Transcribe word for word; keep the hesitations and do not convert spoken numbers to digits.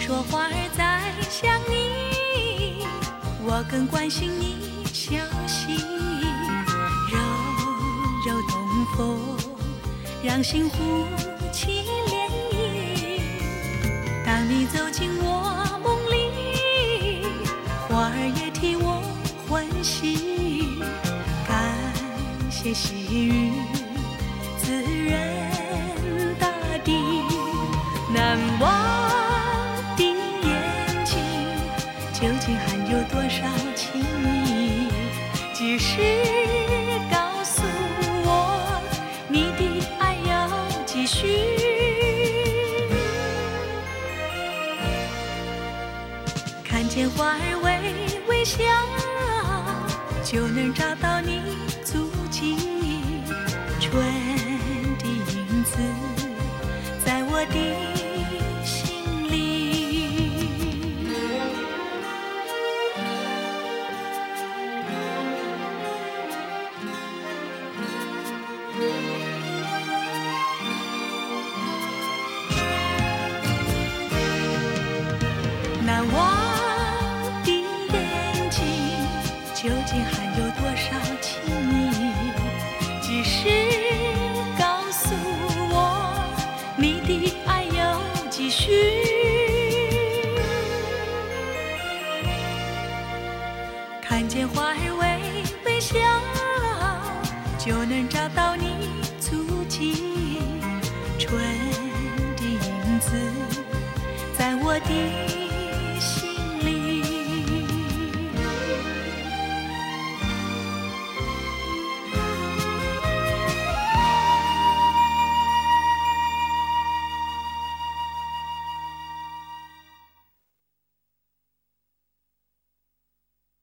说花儿在想你，我更关心你消息。柔柔东风，让心呼起涟漪。当你走进我梦里，花儿也替我欢喜。感谢细雨滋润大地，难忘的眼睛究竟含有多少情意？只是告诉我，你的爱要继续。看见花儿微微笑，就能找到你足迹。春的影子在我的心里。难忘的眼睛究竟含有多少情意？只是告诉我，你的爱要继续。看见花儿微微笑，就能找到你足迹。春的影子在我的